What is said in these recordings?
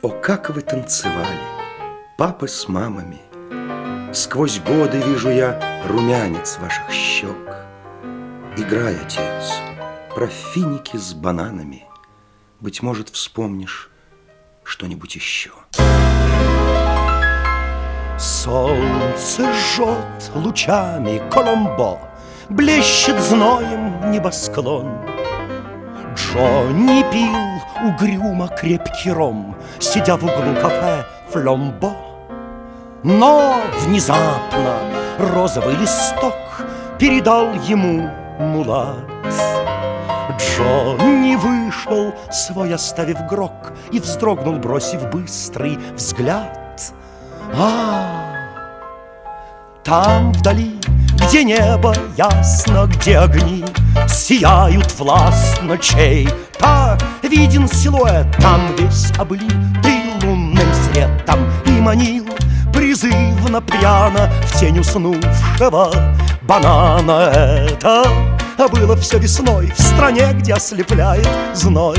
О, как вы танцевали, папы с мамами! Сквозь годы вижу я румянец ваших щек. Играй, отец, про финики с бананами. Быть может, вспомнишь что-нибудь еще. Солнце жжет лучами Коломбо, блещет зноем небосклон. Джонни пил угрюмо крепкий ром, сидя в углу кафе Фломбо. Но внезапно розовый листок передал ему мулат. Джонни вышел, свой оставив грок, и вздрогнул, бросив быстрый взгляд. Там вдали, где небо ясно, где огни сияют властно чей-то, виден силуэт, там весь облитый лунным светом, и манил призывно пряно в тень уснувшего банана. Это было все весной в стране, где ослепляет зной.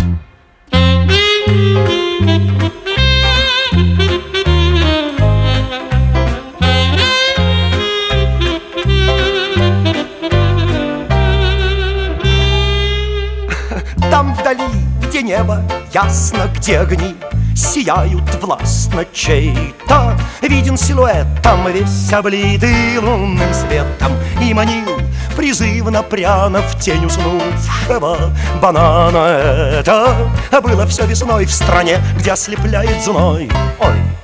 Там вдали, где небо ясно, где огни сияют властно чей-то, виден силуэт, там весь облитый лунным светом, и манил призывно пряно в тень уснувшего банана. Это было все весной в стране, где ослепляет зной. Ой!